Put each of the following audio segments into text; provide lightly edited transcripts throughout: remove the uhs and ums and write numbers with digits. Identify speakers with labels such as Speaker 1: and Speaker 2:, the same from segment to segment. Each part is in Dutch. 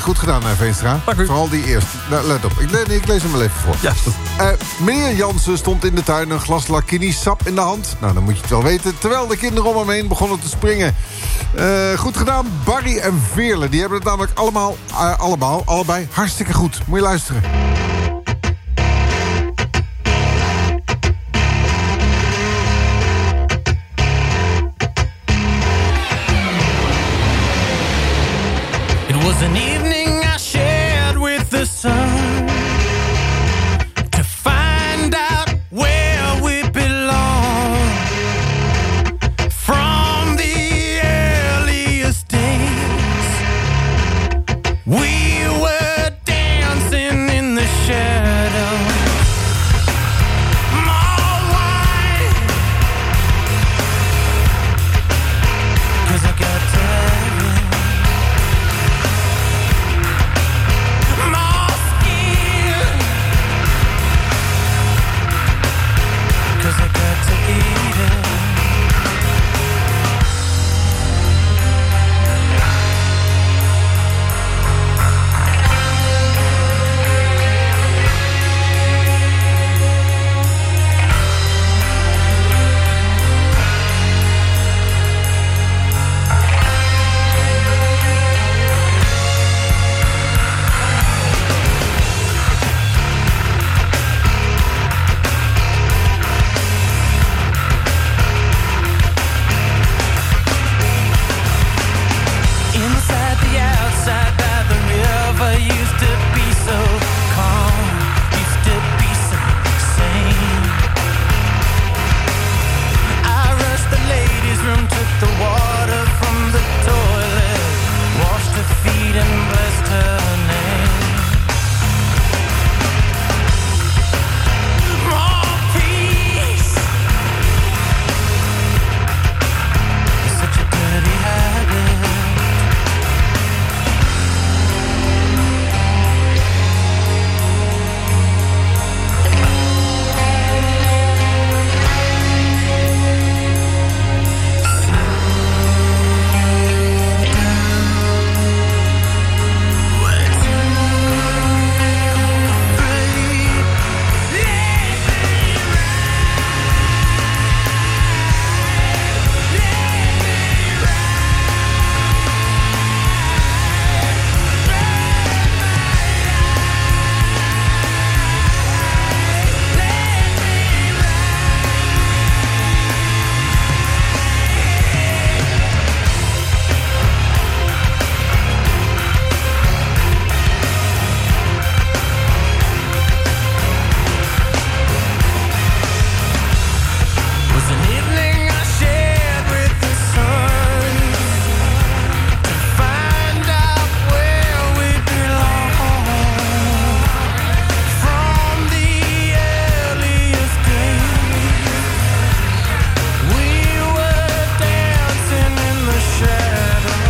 Speaker 1: Goed gedaan, Veenstra.
Speaker 2: Dank u.
Speaker 1: Vooral die eerste. Nou, let op, ik lees hem wel even voor.
Speaker 2: Ja.
Speaker 1: Meneer Jansen stond in de tuin een glas Lakini sap in de hand. Nou, dan moet je het wel weten. Terwijl de kinderen om hem heen begonnen te springen. Goed gedaan, Barry en Veerle. Die hebben het namelijk allebei hartstikke goed. Moet je luisteren.
Speaker 3: It was an evening I shared with the sun to find out where we belong. From the earliest days, we were dancing in the shadows. More wine, 'cause I got tired. More skin, 'cause I got to eat it. Inside the outside by the river used to be so calm, used to be so sane. I rushed the ladies' room, took the water from the toilet, washed her feet and blessed her name. More peace, such a dirty habit. Was an evening I shared with the sun to find out where we belong. From the earliest days, we were dancing in the shadows.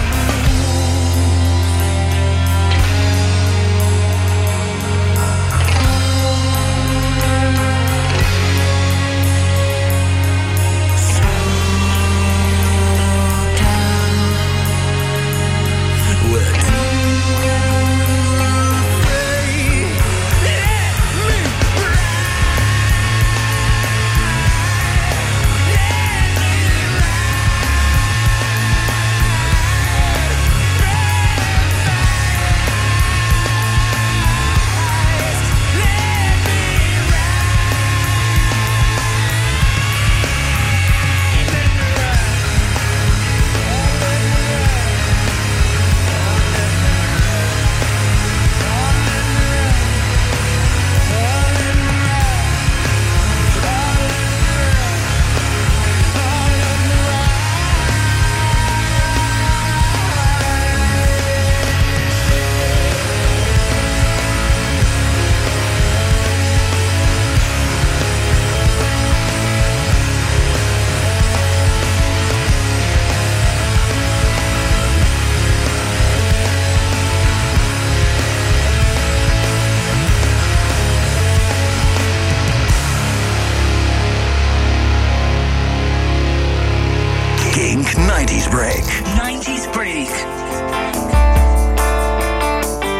Speaker 3: We're too afraid. Let me
Speaker 4: Kink 90s Break.
Speaker 5: 90s Break.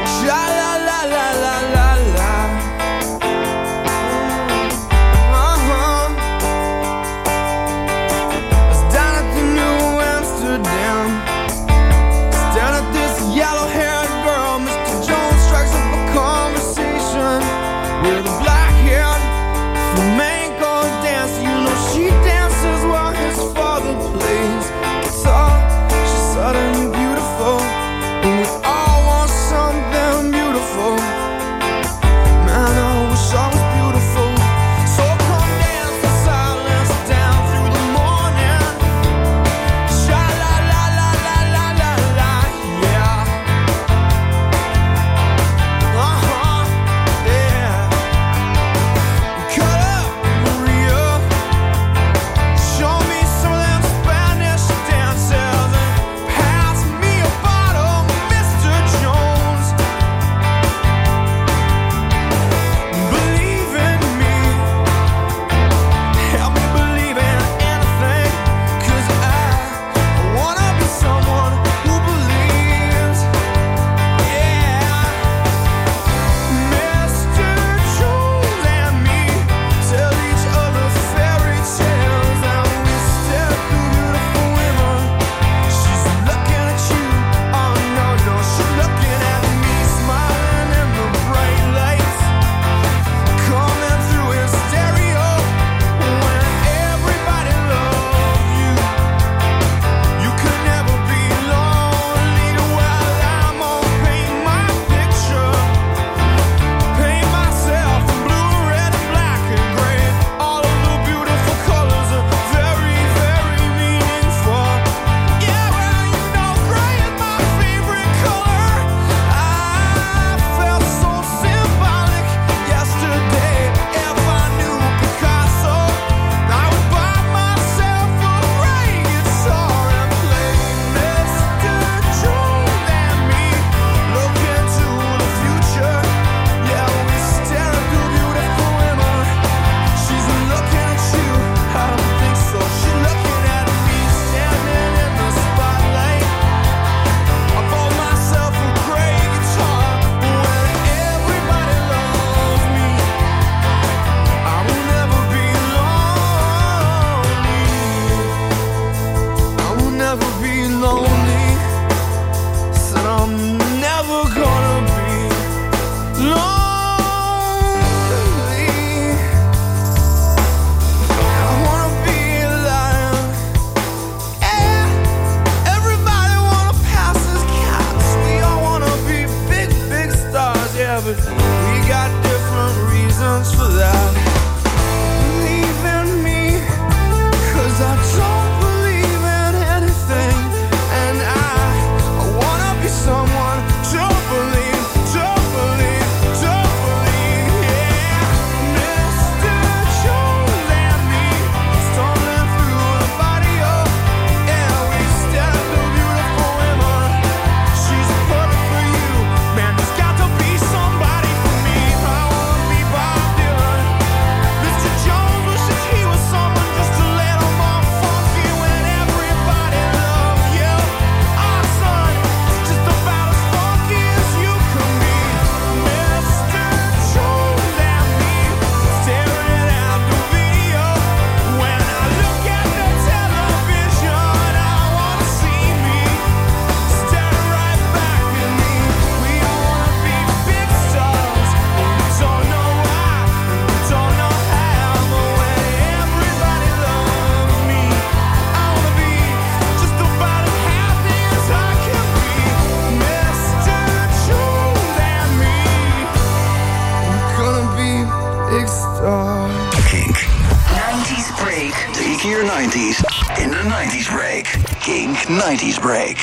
Speaker 2: 90s in the 90s break. Kink 90s break.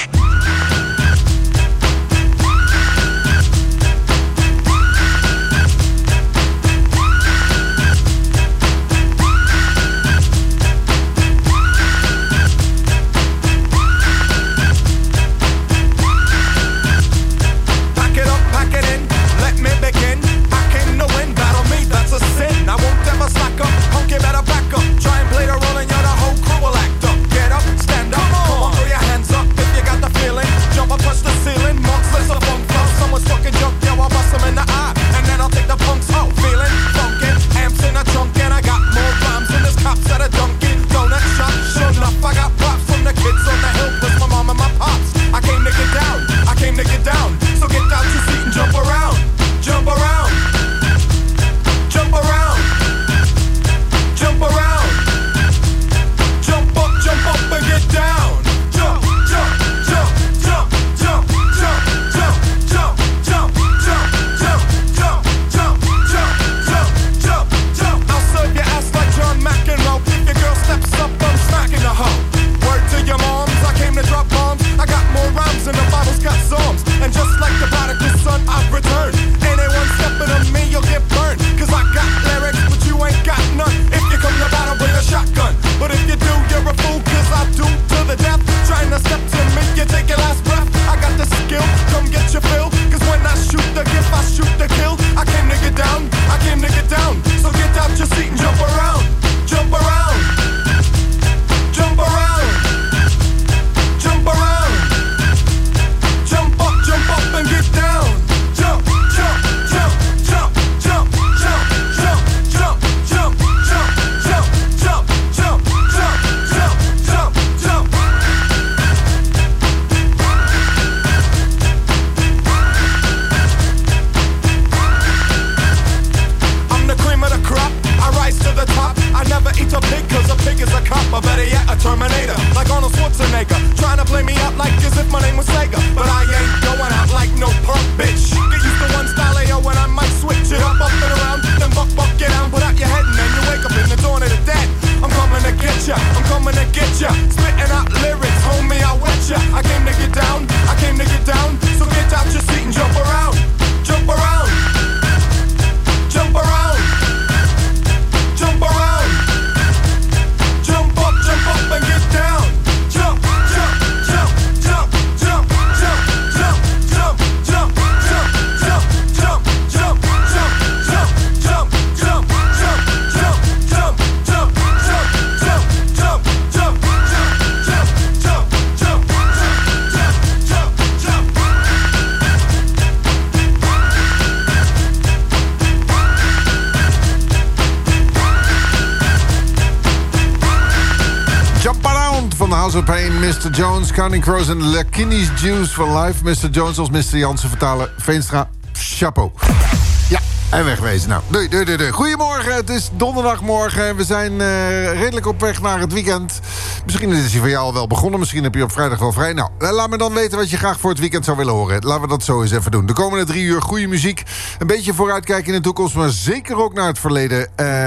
Speaker 1: Mr. Jones, Counting Crows en Lakini's Juice for Life. Mr. Jones als Mr. Jansen vertalen. Veenstra, chapeau. Ja, en wegwezen. Nou, doei. Goedemorgen, het is donderdagmorgen en we zijn redelijk op weg naar het weekend. Misschien is hij voor jou al wel begonnen, misschien heb je op vrijdag wel vrij. Nou, laat me dan weten wat je graag voor het weekend zou willen horen. Laten we dat zo eens even doen. De komende 3 uur goede muziek. Een beetje vooruitkijken in de toekomst, maar zeker ook naar het verleden.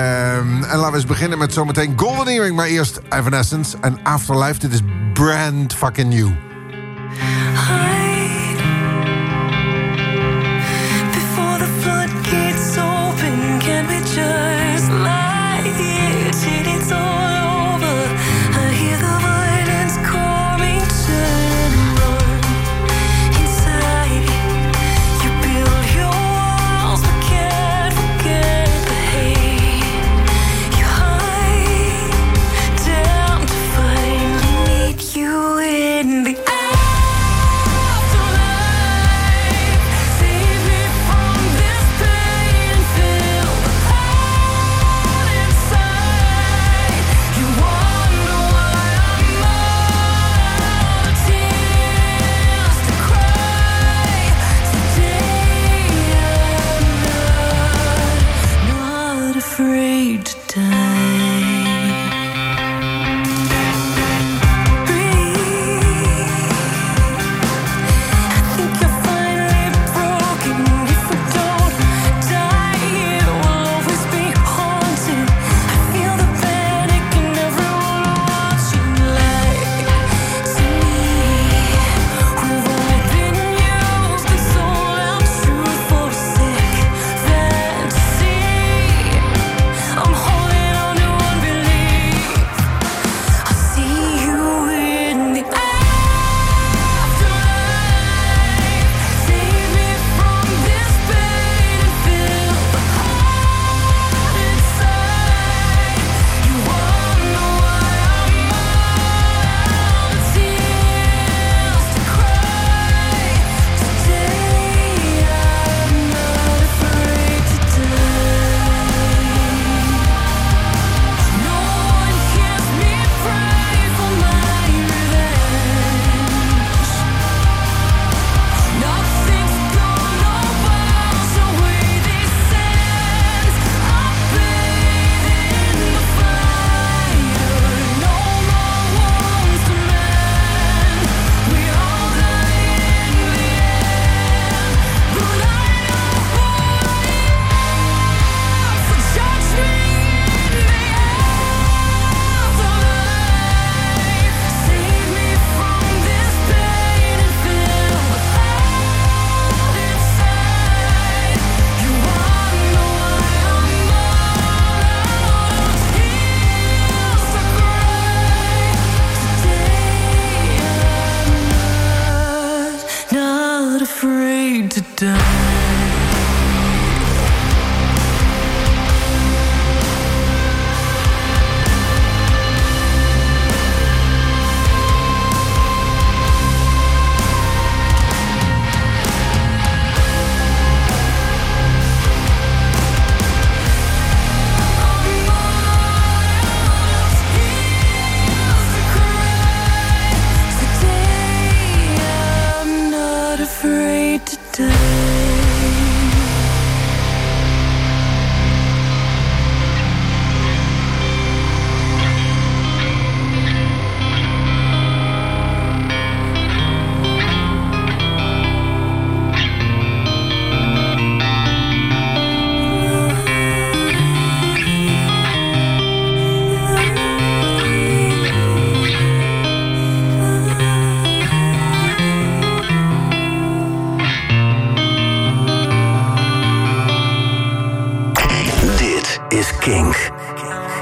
Speaker 1: En laten we eens beginnen met zometeen Golden Earring. Maar eerst Evanescence en Afterlife. Dit is brand fucking new.
Speaker 4: Before the floodgates open, can we just lie here till it's all over? I hear the violence calling, turn and run. Inside, you build your walls, but can't forget the hate. You hide down to finally meet you in the eye.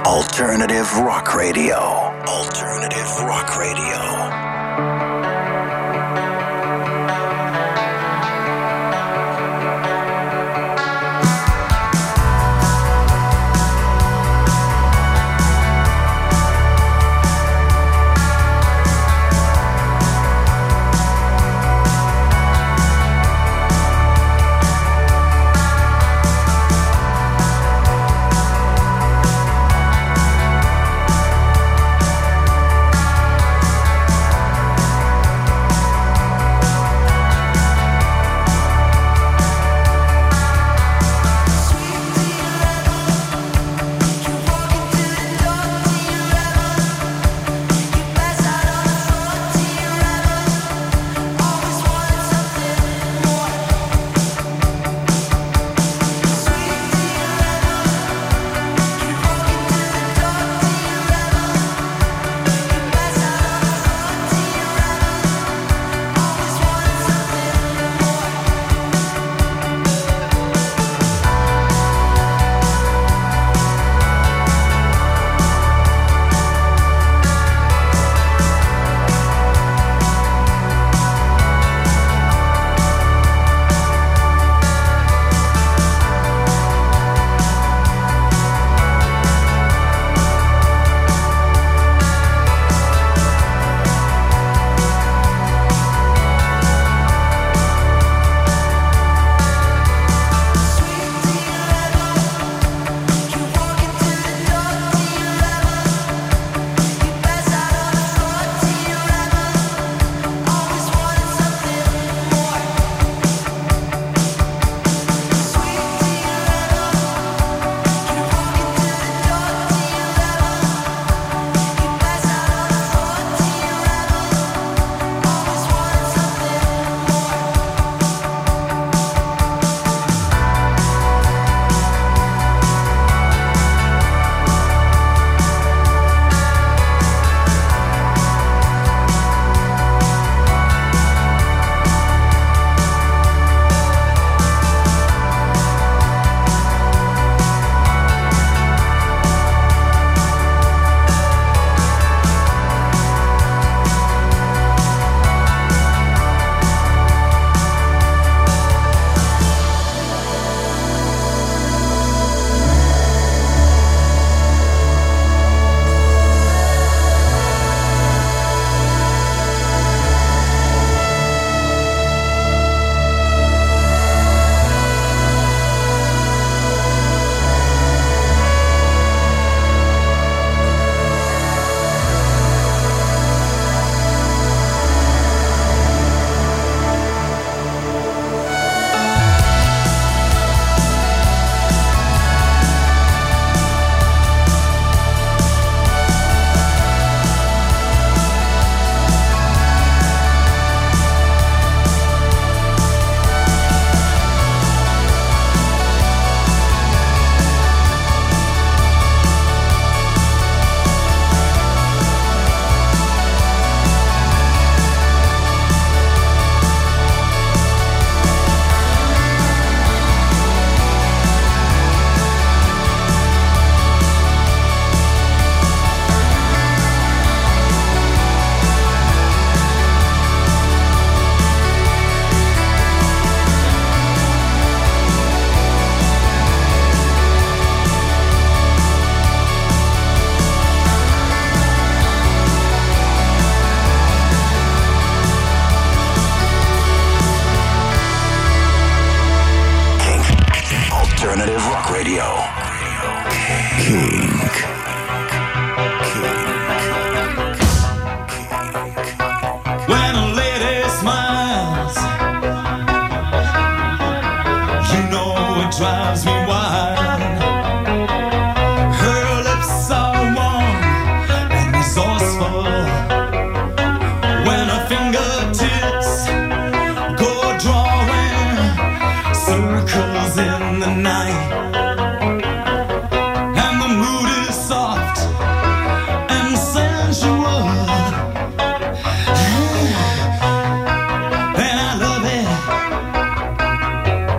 Speaker 2: Alternative Rock Radio. Alternative Rock Radio.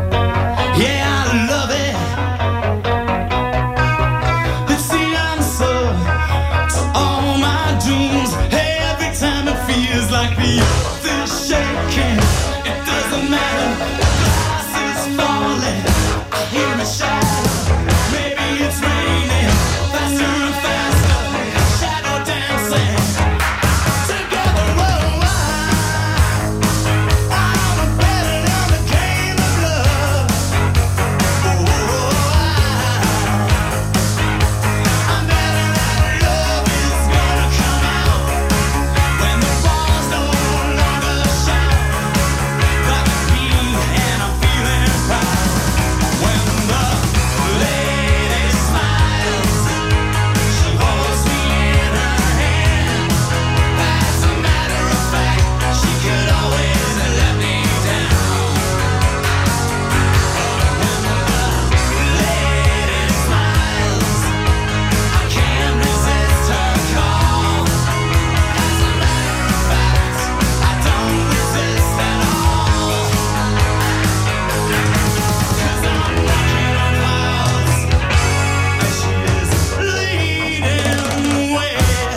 Speaker 5: Yeah, I love it. See, I'm so
Speaker 3: like the earth is shaking. It doesn't matter, the glass is falling. I hear a shadow, maybe it's raining. Faster and faster, shadow dancing. Together, oh, I'm betting on the game of love. Oh, I'm betting that love is gonna come out when the ball's no longer shine. Got the key and I'm feeling proud. When the lady smiles, she holds me in her hand. As a matter of fact, she could always let me down. When the lady smiles, I can't resist her call. As a matter of fact, I don't resist at all. 'Cause I'm walking on clouds, and she is leading where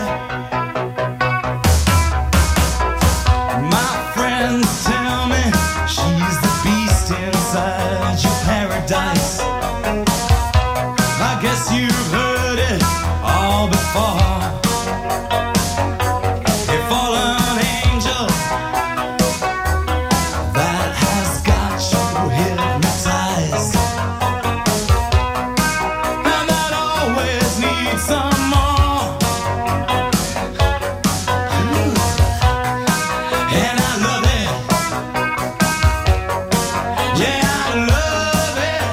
Speaker 3: my friends tell me she's the beast inside your paradise. I guess you've heard it all before. A fallen angel that has got you hypnotized, and that always needs some more. And I love it. Yeah, I love it.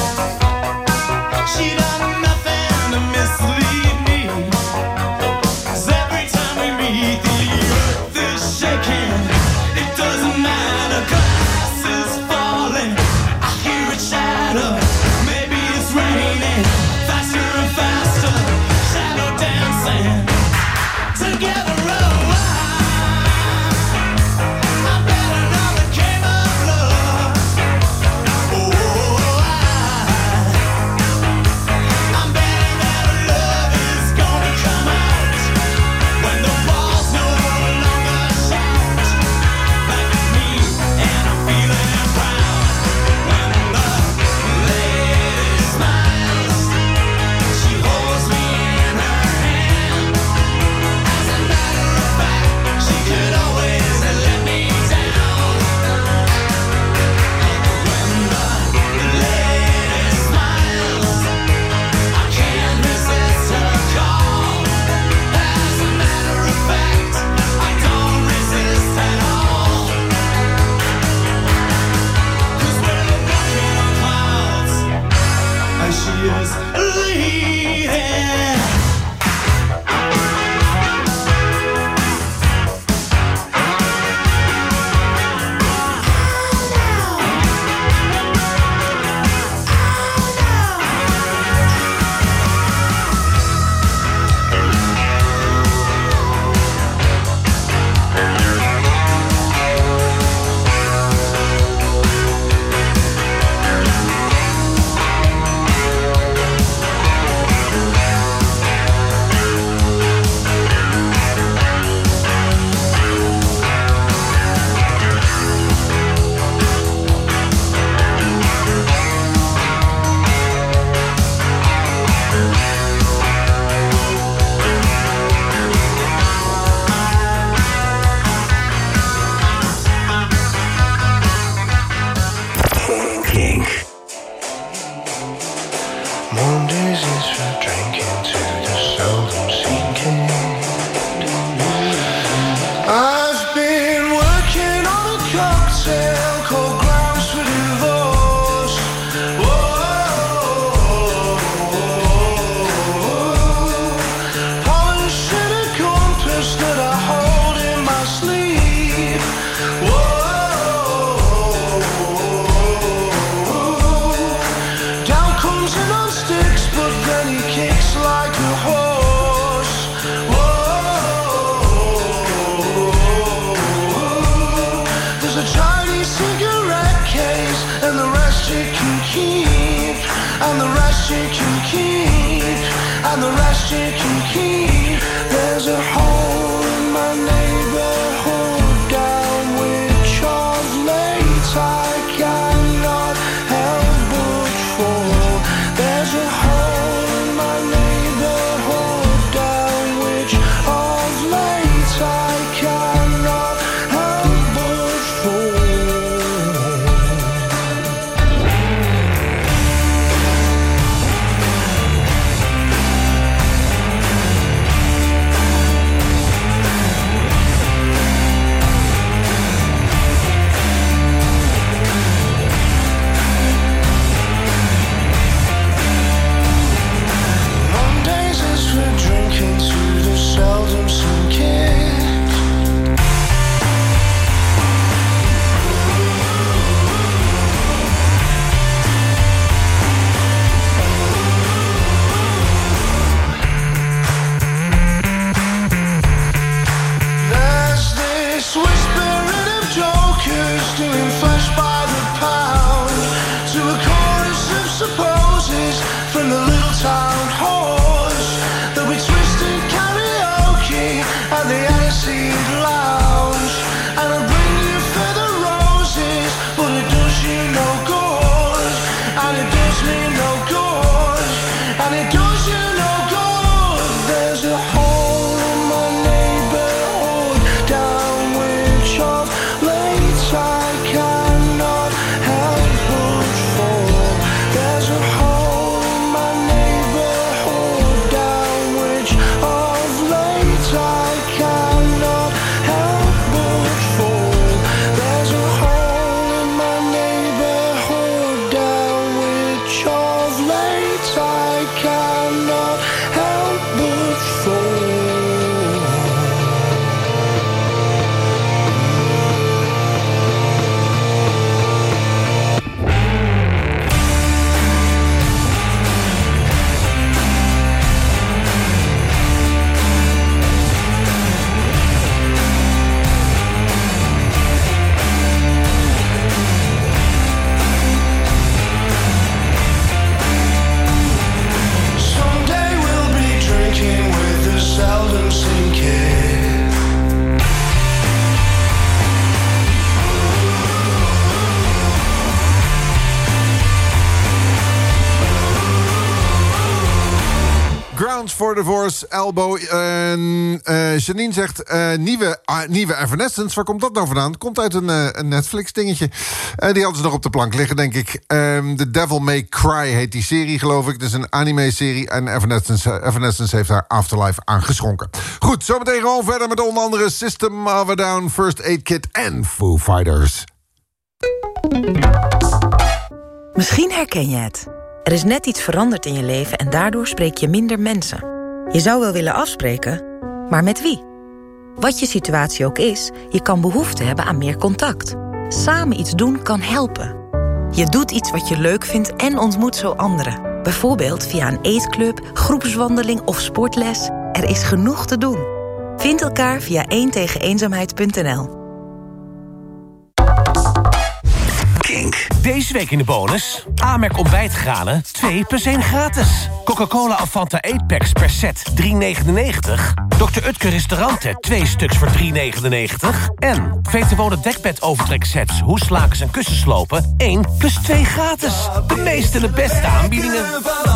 Speaker 3: She done nothing to mislead me. 'Cause every time we meet, the earth is shaking. It doesn't matter, glass is falling. I hear it shatter, maybe it's raining. Faster and faster, shadow dancing. Together, oh, I'm betting on the game of love. Oh, I'm betting that love is gonna come out when the balls no longer shout. Like it's me and I'm feeling proud. When the lady smiles, she holds me in her hand. As a matter of fact, she could always let me down. When the lady smiles, I can't resist her call. As a matter of fact, I don't resist at all. 'Cause we're walking on clouds, and she is leading.
Speaker 2: Kink.
Speaker 5: Mondays is for drinking to the seldom sinking. I've been working on a cocktail called Grounds for Divorce. Polishing a compass that I hold in my sleeve. Down comes it on sticks, but then he kicks like a horse. There's a Chinese cigarette case, and the rest you can keep, and the rest you can keep, and the rest you can keep. There's a hole in my neighborhood. a hole in my neighborhood down which of late I cannot help but fall. There's a hole in my neighborhood down which of late I cannot help but fall. There's a hole in my neighborhood down which of late I cannot help but fall. Someday we'll be drinking with the seldom sinking.
Speaker 1: Grounds for Divorce, Elbow. Janine zegt nieuwe Evanescence. Waar komt dat nou vandaan? Komt uit een Netflix-dingetje. Die hadden ze nog op de plank liggen, denk ik. The Devil May Cry heet die serie, geloof ik. Het is een anime-serie en Evanescence heeft haar Afterlife aangeschonken. Goed, zometeen gewoon verder met onder andere System of a Down, First Aid Kit en Foo Fighters.
Speaker 6: Misschien herken je het. Er is net iets veranderd in je leven en daardoor spreek je minder mensen. Je zou wel willen afspreken, maar met wie? Wat je situatie ook is, je kan behoefte hebben aan meer contact. Samen iets doen kan helpen. Je doet iets wat je leuk vindt en ontmoet zo anderen. Bijvoorbeeld via een eetclub, groepswandeling of sportles. Er is genoeg te doen. Vind elkaar via 1tegeneenzaamheid.nl.
Speaker 2: Kink.
Speaker 7: Deze week in de bonus. Amerk ontbijtgranen, 2 + 1 gratis. Coca-Cola Avanta 8-packs per set, $3,99. Dr. Utker restauranten, 2 stuks voor $3,99. En Vetewonen dekbed overtreksets, hoeslakens en kussenslopen, 1 + 2 gratis. De meeste en de beste aanbiedingen.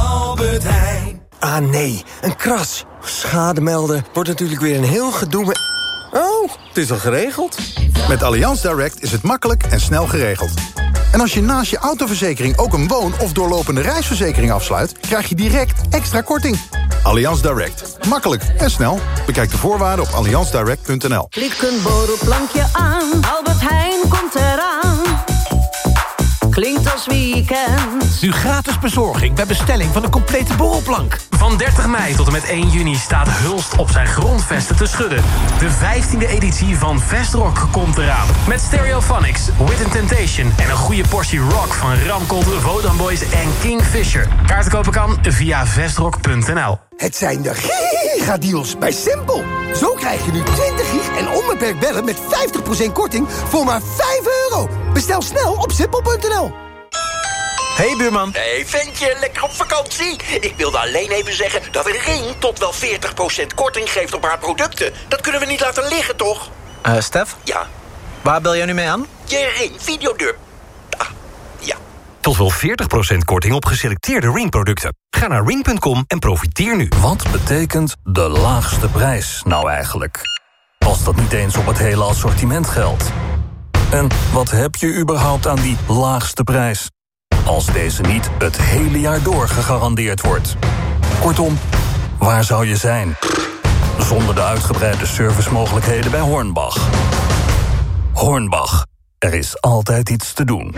Speaker 8: Ah nee, een kras. Schade melden wordt natuurlijk weer een heel gedoe met... Oh, het is al geregeld.
Speaker 9: Met Allianz Direct is het makkelijk en snel geregeld. En als je naast je autoverzekering ook een woon- of doorlopende reisverzekering afsluit, krijg je direct extra korting. Allianz Direct. Makkelijk en snel. Bekijk de voorwaarden op allianzdirect.nl.
Speaker 4: Klik een borrelplankje aan, Albert Heijn komt eraan. Klinkt als weekend.
Speaker 7: Nu gratis bezorging bij bestelling van een complete borrelplank.
Speaker 10: Van 30 mei tot en met 1 juni staat Hulst op zijn grondvesten te schudden. De 15e editie van Vestrock komt eraan. Met Stereophonics, With Temptation en een goede portie rock van Ramcot, Vodan Boys en Kingfisher. Kaarten kopen kan via vestrock.nl.
Speaker 8: Het zijn de gigadeals bij Simpel. Zo krijg je nu 20 gig en onbeperkt bellen met 50% korting voor maar €5. Bestel snel op simpel.nl.
Speaker 7: Hey buurman.
Speaker 11: Hey ventje, lekker op vakantie? Ik wilde alleen even zeggen dat Ring tot wel 40% korting geeft op haar producten. Dat kunnen we niet laten liggen, toch?
Speaker 12: Stef?
Speaker 11: Ja.
Speaker 12: Waar bel jij nu mee aan?
Speaker 11: Je Ring videodeur. Ah, ja.
Speaker 13: Tot wel 40% korting op geselecteerde Ring-producten. Ga naar ring.com en profiteer nu.
Speaker 14: Wat betekent de laagste prijs nou eigenlijk? Als dat niet eens op het hele assortiment geldt. En wat heb je überhaupt aan die laagste prijs? Als deze niet het hele jaar door gegarandeerd wordt. Kortom, waar zou je zijn? Zonder de uitgebreide servicemogelijkheden bij Hornbach. Hornbach. Er is altijd iets te doen.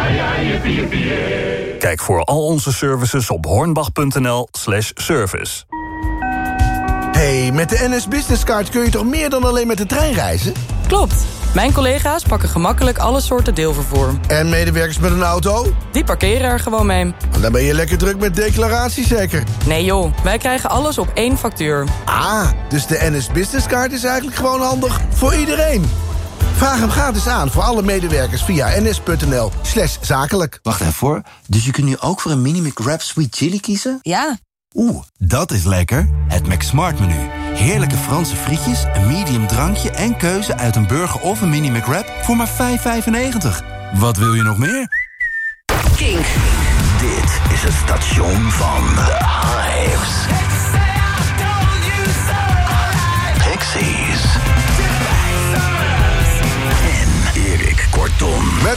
Speaker 14: Kijk voor al onze services op hornbach.nl/service.
Speaker 15: Hey, met de NS Business Card kun je toch meer dan alleen met de trein reizen?
Speaker 16: Klopt. Mijn collega's pakken gemakkelijk alle soorten deelvervoer.
Speaker 15: En medewerkers met een auto?
Speaker 16: Die parkeren er gewoon mee.
Speaker 15: Dan ben je lekker druk met declaratie zeker?
Speaker 16: Nee joh, wij krijgen alles op 1 factuur.
Speaker 15: Ah, dus de NS Business Card is eigenlijk gewoon handig voor iedereen. Vraag hem gratis aan voor alle medewerkers via ns.nl/zakelijk.
Speaker 17: Wacht even hoor. Dus je kunt nu ook voor een Mini McWrap Sweet Chili kiezen?
Speaker 16: Ja.
Speaker 17: Oeh, dat is lekker. Het McSmart menu. Heerlijke Franse frietjes, een medium drankje en keuze uit een burger of een Mini McWrap voor maar €5,95. Wat wil je nog meer?
Speaker 2: Kink. Dit is het station van The Hives.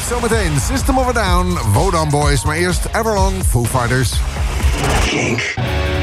Speaker 1: Zometeen System of a Down, Wodan Boys. Maar eerst Everlong, Foo Fighters.
Speaker 2: Kink.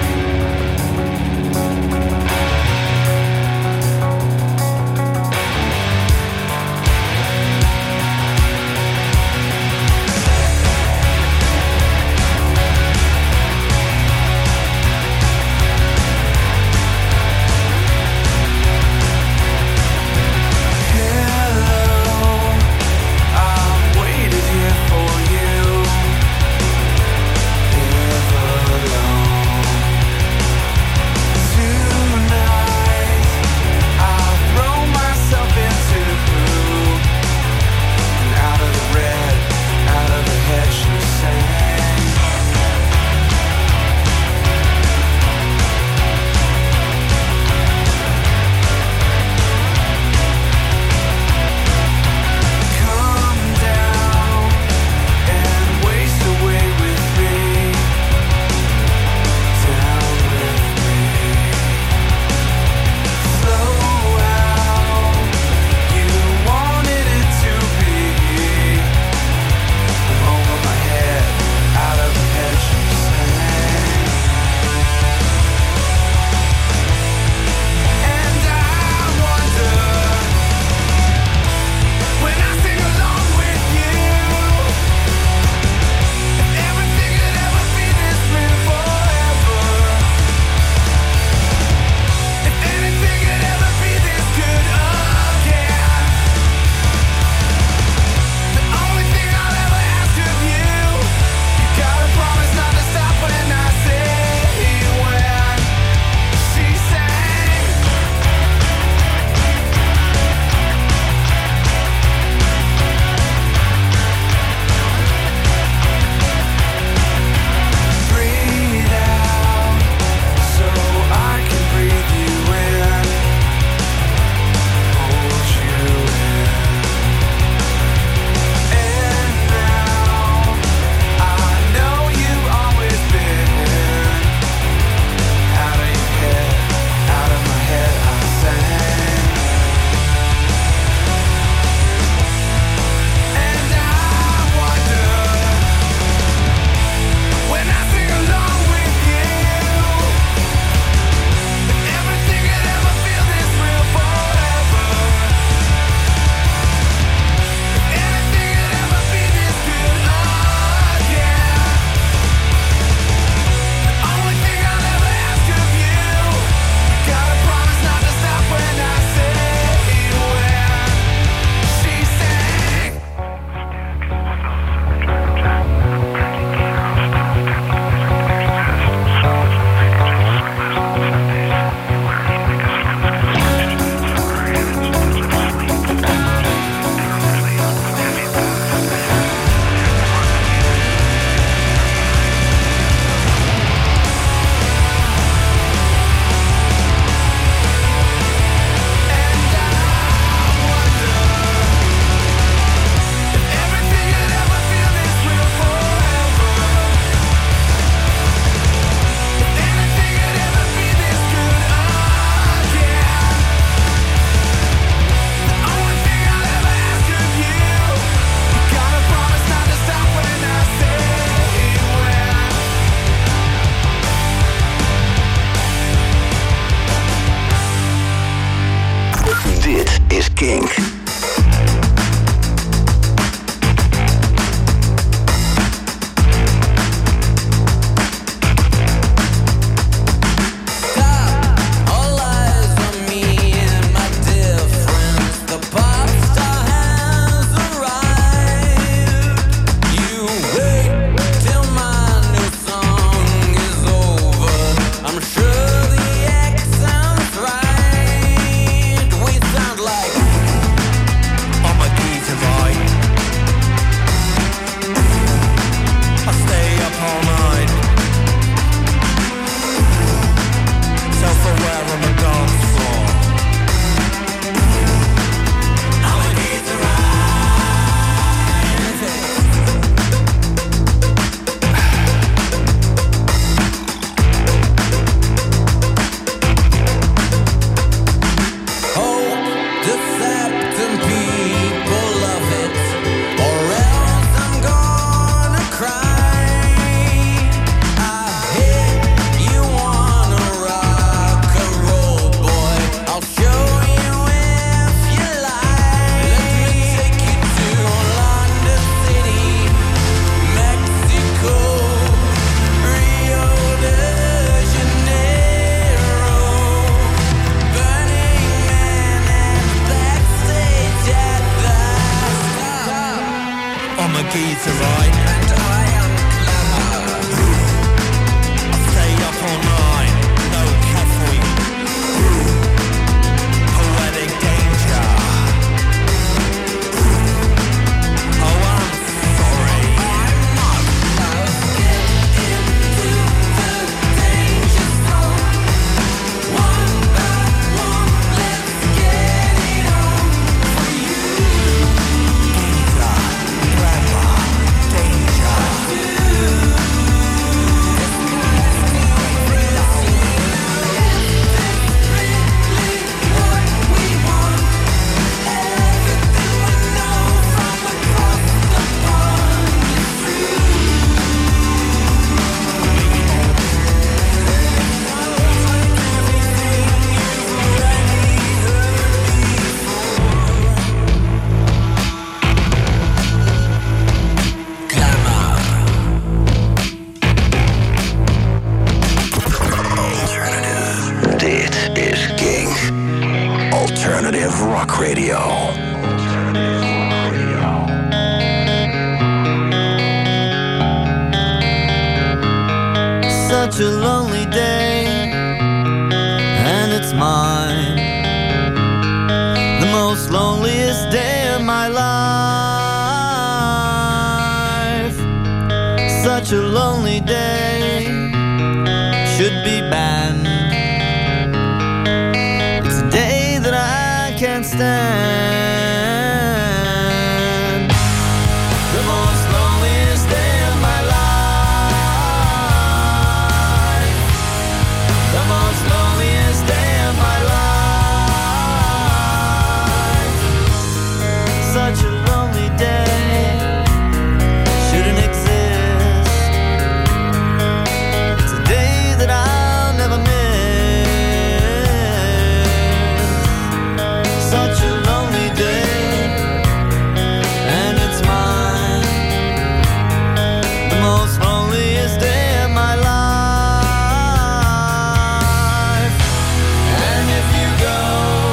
Speaker 18: Kink.
Speaker 3: Like to write, and I am clever. I stay up all night, no caffeine. Poetic danger. Oh, I'm sorry.
Speaker 2: Dit is King. Alternative Rock Radio.
Speaker 3: Such a lonely day, and it's mine. The most loneliest day of my life. Such a lonely day should be banned. It's a day that I can't stand. The most loneliest day of my life. The most loneliest day of my life. Such a lonely day shouldn't exist. It's a day that I'll never miss. Such a lonely day, and it's mine. The most loneliest day of my life. And if you go,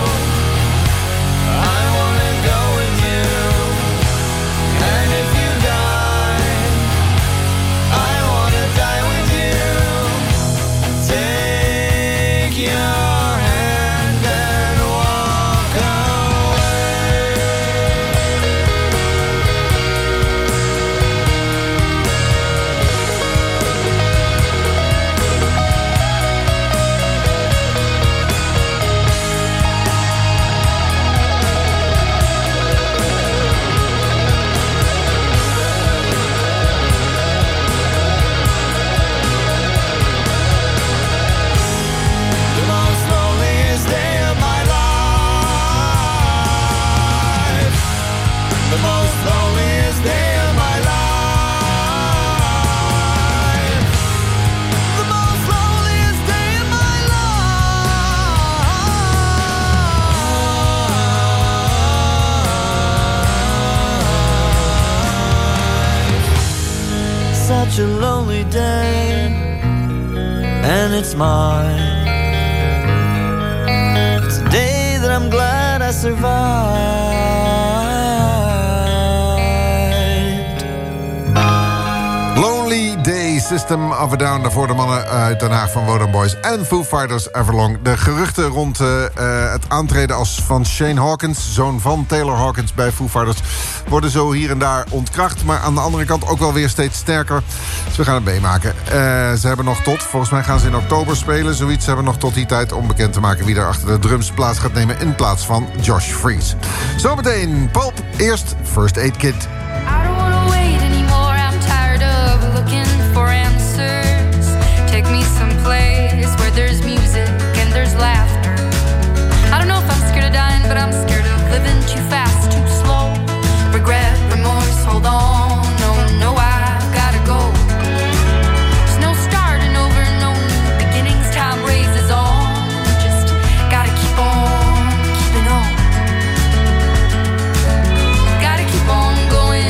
Speaker 3: I wanna go with you. And if you die, I wanna die with you. Take your hand and walk away. The most loneliest day of my life. The most loneliest day of my life. The most loneliest day of my life. Such a lonely day, and it's mine. It's a day that I'm glad I survived.
Speaker 1: Lonely Day, System of a Down. Daarvoor de mannen uit Den Haag van Wodan Boys en Foo Fighters Everlong. De geruchten rond het aantreden van Shane Hawkins, zoon van Taylor Hawkins bij Foo Fighters, worden zo hier en daar ontkracht. Maar aan de andere kant ook wel weer steeds sterker. Dus we gaan het meemaken. Ze hebben nog volgens mij gaan ze in oktober spelen. Zoiets. Ze hebben nog tot die tijd om bekend te maken wie er achter de drums plaats gaat nemen in plaats van Josh Freese. Zometeen Pulp. Eerst First Aid Kit.
Speaker 18: I don't wanna wait anymore. I'm tired of looking for answers. Take me someplace where there's music and there's laughter. I don't know if I'm scared of dying, but I'm scared of living too fast, too slow. Regret, remorse, hold on. No, I've gotta go. There's no starting over, no new beginnings. Time raises on. Just gotta keep on keeping on. Gotta keep on going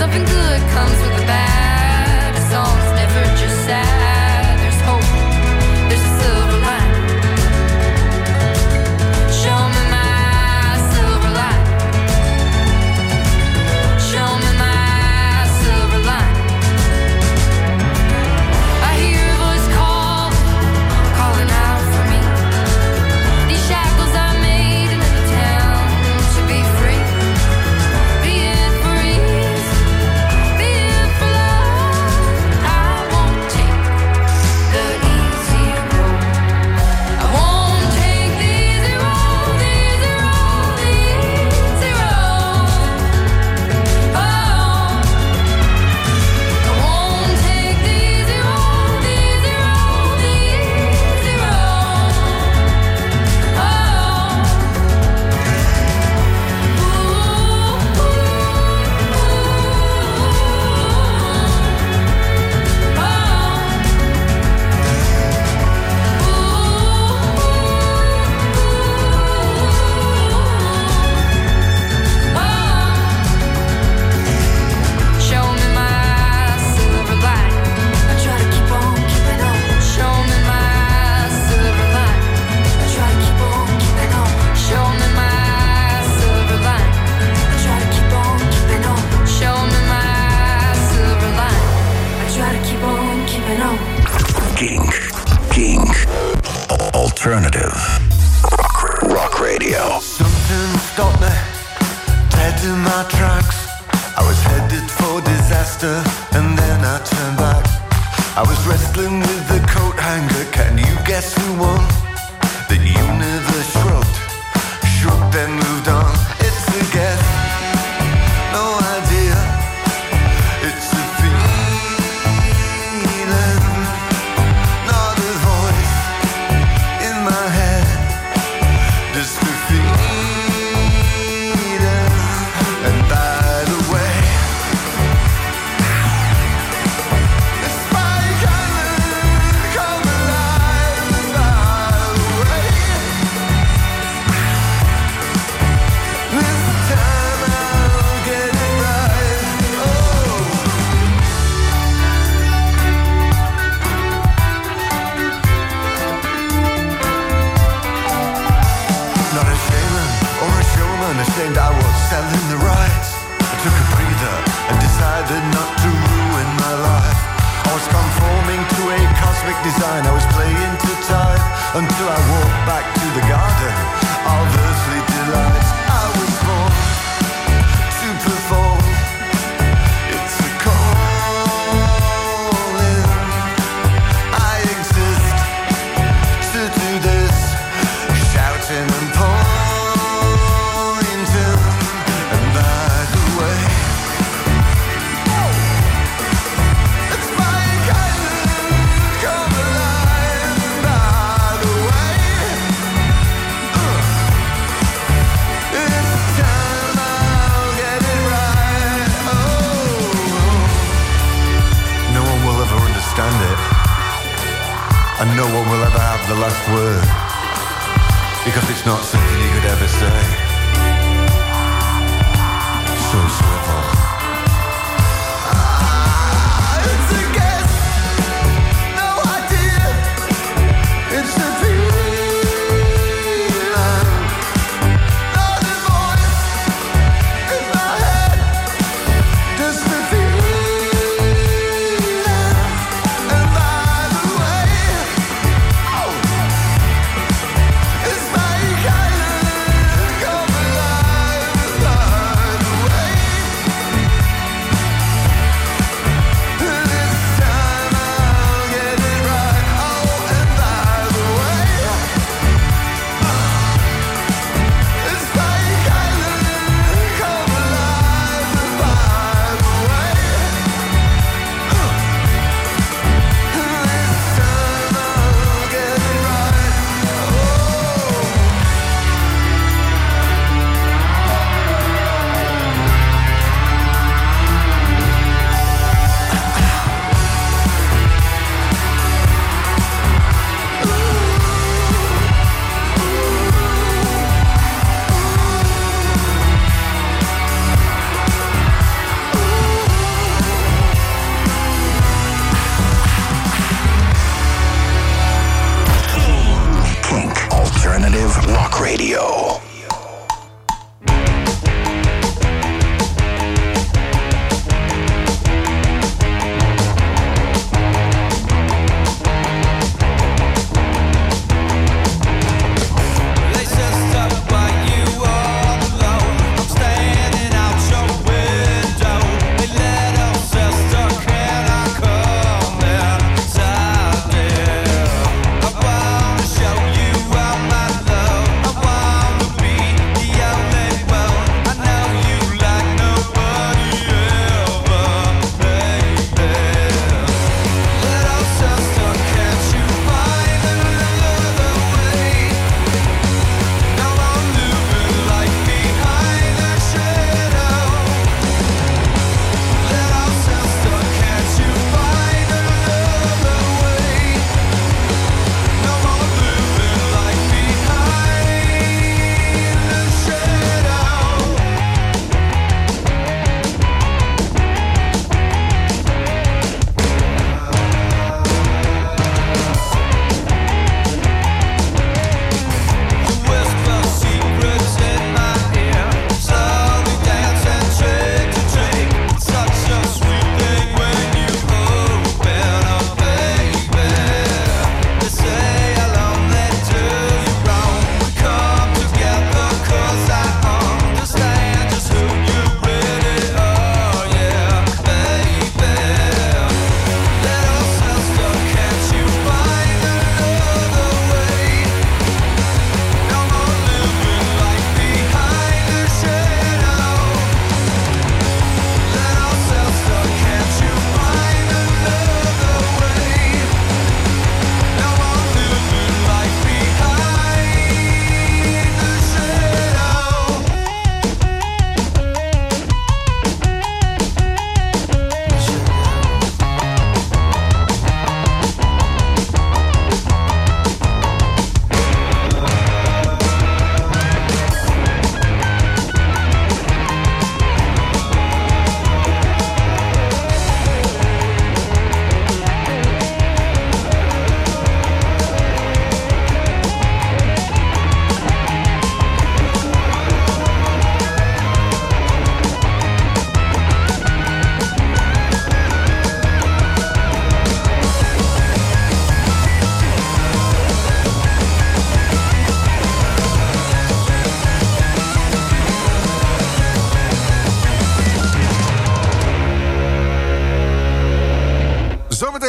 Speaker 18: Nothing good comes with the bad. A song's never just sad. There's hope, there's a silver line. Show me my silver line. Show me my silver line. I hear a voice calling out for me. These shackles I made in the town to be free. Be it for ease, be it for love. I won't take the easy road. I won't take the easy road, the easy road, the easy road. Oh, I won't take the easy road, the easy road, the easy road. Show me my silver line. I try to keep on keeping on. Show me my silver line. I try to keep on keeping on. Show me my silver line. I try to keep on keeping on. Show me my silver line. I try to keep on keeping on.
Speaker 2: Kink. Alternative. Rock radio.
Speaker 5: Something stopped me dead in my tracks. I was headed for disaster and then I turned back. I was wrestling with the coat hanger. Can you guess who won? The universe shrugged then moved on. It's a guess, no idea. It's a feeling, not a voice in my head. Just a feeling. And by the way, it's Spike Island, come alive. And by the way, this time I'll get it right. Oh. Not a shaman or a showman, ashamed I was selling the rights. I took a breather and decided not to ruin my life. I was conforming to a cosmic design. I was playing to time until I walked back to the garden of earthly delights. I was born to perform. It's a calling. I exist to do this, shouting and pointing. And by the way, it's Spike Island, come alive. And by the way, this time I'll get it right. Oh, no one will ever understand it, and no one will ever have the last word, because it's not something you could ever say. So swivel. It's a guess, no idea. It's a feeling, not a voice in my head. Just a feeling. And by the way, it's Spike Island, come alive. And by the way,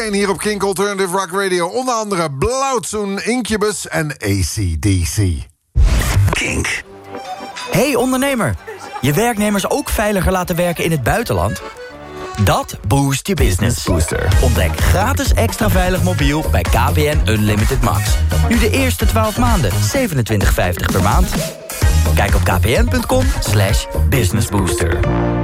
Speaker 1: zometeen hier op Kink Alternative Rock Radio. Onder andere Blauwtsoen, Incubus en AC/DC.
Speaker 19: Kink. Hey ondernemer, je werknemers ook veiliger laten werken in het buitenland? Dat boost je business. Booster. Ontdek gratis extra veilig mobiel bij KPN Unlimited Max. Nu de eerste 12 maanden, 27,50 per maand. Kijk op kpn.com/businessbooster.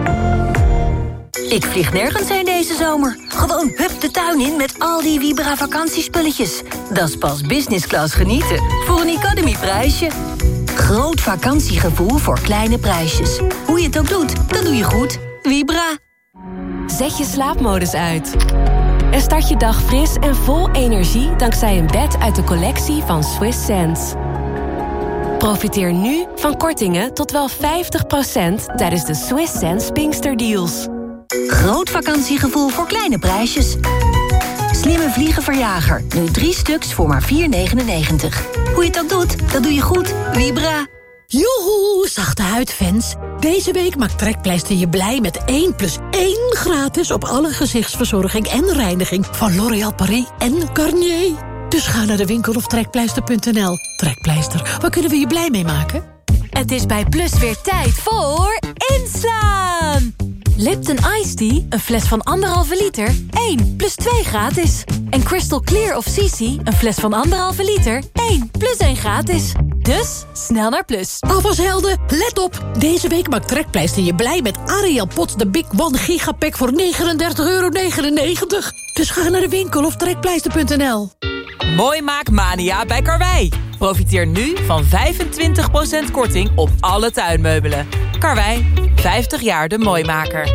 Speaker 20: Ik vlieg nergens heen deze zomer. Gewoon hup de tuin in met al die Vibra vakantiespulletjes. Dat is pas business class genieten. Voor een Economy prijsje. Groot vakantiegevoel voor kleine prijsjes. Hoe je het ook doet, dat doe je goed. Vibra.
Speaker 21: Zet je slaapmodus uit. En start je dag fris en vol energie dankzij een bed uit de collectie van Swiss Sense. Profiteer nu van kortingen tot wel 50% tijdens de Swiss Sense Pinkster Deals.
Speaker 20: Groot vakantiegevoel voor kleine prijsjes. Slimme vliegenverjager. Nu 3 stuks voor maar €4,99. Hoe je het ook doet, dat doe je goed. Vibra.
Speaker 22: Joehoe, zachte huidfans. Deze week maakt Trekpleister je blij met 1+1 gratis... op alle gezichtsverzorging en reiniging van L'Oréal Paris en Garnier. Dus ga naar de winkel of trekpleister.nl. Trekpleister, waar kunnen we je blij mee maken?
Speaker 21: Het is bij Plus weer tijd voor inslaan. Lipton Iced Tea, een fles van 1,5 liter, 1+2 gratis. En Crystal Clear of CC, een fles van 1,5 liter, 1+1 gratis. Dus, snel naar Plus.
Speaker 22: Afwashelden, let op! Deze week maakt Trekpleister je blij met Ariel Pots de Big One Gigapack voor €39,99. Dus ga naar de winkel of trekpleister.nl.
Speaker 16: Mooi maak mania bij Karwei. Profiteer nu van 25% korting op alle tuinmeubelen. Karwei, 50 jaar de mooimaker.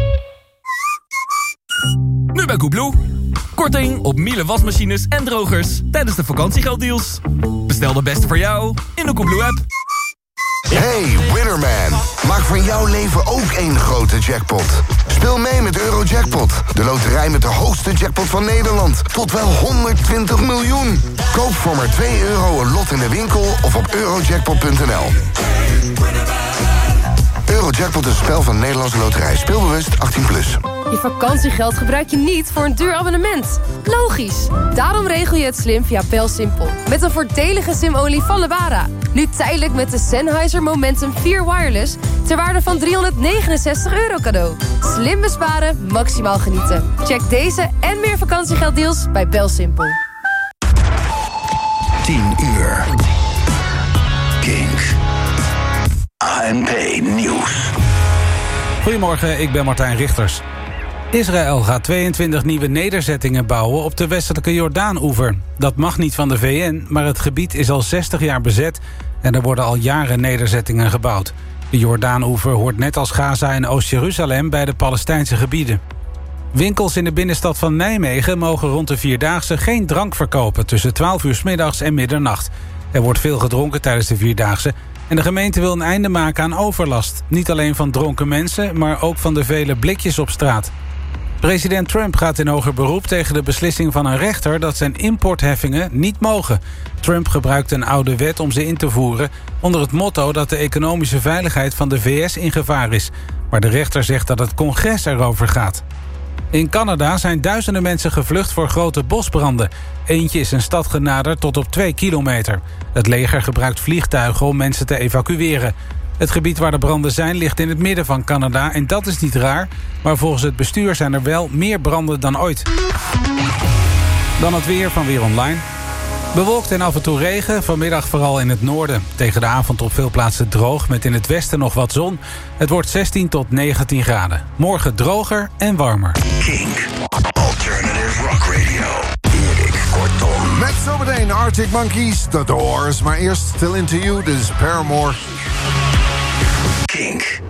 Speaker 23: Nu bij Koebloe. Korting op Miele wasmachines en drogers tijdens de vakantiegelddeals. Bestel de beste voor jou in de Koebloe-app.
Speaker 24: Hey, Winnerman. Maak van jouw leven ook één grote jackpot. Speel mee met Eurojackpot, de loterij met de hoogste jackpot van Nederland. Tot wel 120 miljoen. Koop voor maar €2 een lot in de winkel of op eurojackpot.nl. Eurojackpot is een spel van de Nederlandse loterij. Speelbewust 18+.
Speaker 25: Je vakantiegeld gebruik je niet voor een duur abonnement. Logisch. Daarom regel je het slim via BelSimpel. Met een voordelige sim-only van Lebara. Nu tijdelijk met de Sennheiser Momentum 4 Wireless... ter waarde van €369 cadeau. Slim besparen, maximaal genieten. Check deze en meer vakantiegelddeals bij BelSimpel.
Speaker 2: 10 uur. Kink. ANP Nieuws.
Speaker 26: Goedemorgen, ik ben Martijn Richters. Israël gaat 22 nieuwe nederzettingen bouwen op de westelijke Jordaan-oever. Dat mag niet van de VN, maar het gebied is al 60 jaar bezet... en er worden al jaren nederzettingen gebouwd. De Jordaan-oever hoort net als Gaza en Oost-Jeruzalem bij de Palestijnse gebieden. Winkels in de binnenstad van Nijmegen mogen rond de Vierdaagse geen drank verkopen... tussen 12 uur 's middags en middernacht. Er wordt veel gedronken tijdens de Vierdaagse... en de gemeente wil een einde maken aan overlast. Niet alleen van dronken mensen, maar ook van de vele blikjes op straat. President Trump gaat in hoger beroep tegen de beslissing van een rechter... dat zijn importheffingen niet mogen. Trump gebruikt een oude wet om ze in te voeren... onder het motto dat de economische veiligheid van de VS in gevaar is. Maar de rechter zegt dat het congres erover gaat. In Canada zijn duizenden mensen gevlucht voor grote bosbranden. Eentje is een stad genaderd tot op 2 kilometer. Het leger gebruikt vliegtuigen om mensen te evacueren. Het gebied waar de branden zijn ligt in het midden van Canada... en dat is niet raar, maar volgens het bestuur zijn er wel meer branden dan ooit. Dan het weer van Weer Online. Bewolkt en af en toe regen, vanmiddag vooral in het noorden. Tegen de avond op veel plaatsen droog, met in het westen nog wat zon. Het wordt 16 tot 19 graden. Morgen droger en warmer.
Speaker 2: Kink. Alternative Rock Radio. Erik Kortom.
Speaker 1: Met zometeen Arctic Monkeys, The Doors. Maar eerst Still Into You, dus Paramore.
Speaker 2: Kink.